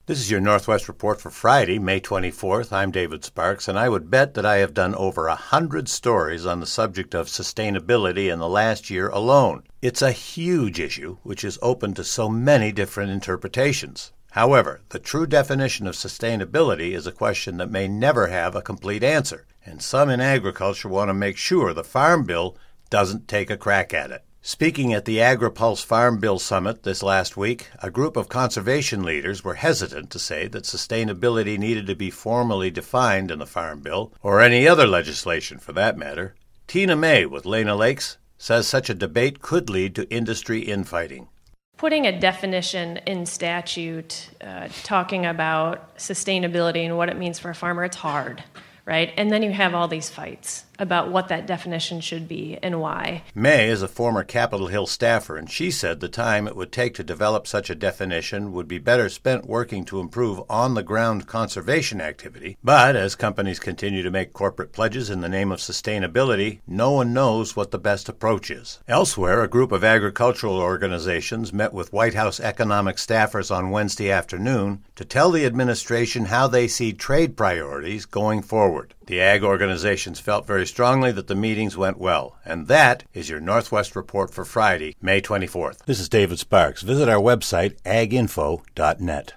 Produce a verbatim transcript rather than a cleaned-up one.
This is your Northwest Report for Friday, May twenty-fourth. I'm David Sparks, and I would bet that I have done over a hundred stories on the subject of sustainability in the last year alone. It's a huge issue, which is open to so many different interpretations. However, the true definition of sustainability is a question that may never have a complete answer, and some in agriculture want to make sure the Farm Bill doesn't take a crack at it. Speaking at the AgriPulse Farm Bill Summit this last week, a group of conservation leaders were hesitant to say that sustainability needed to be formally defined in the Farm Bill, or any other legislation for that matter. Tina May with Lena Lakes says such a debate could lead to industry infighting. Putting a definition in statute, uh, talking about sustainability and what it means for a farmer, it's hard, right? And then you have all these fights about what that definition should be and why. May is a former Capitol Hill staffer, and she said the time it would take to develop such a definition would be better spent working to improve on-the-ground conservation activity. But as companies continue to make corporate pledges in the name of sustainability, no one knows what the best approach is. Elsewhere, a group of agricultural organizations met with White House economic staffers on Wednesday afternoon to tell the administration how they see trade priorities going forward. The ag organizations felt very strongly that the meetings went well. And that is your Northwest Report for Friday, May twenty-fourth. This is David Sparks. Visit our website, ag info dot net.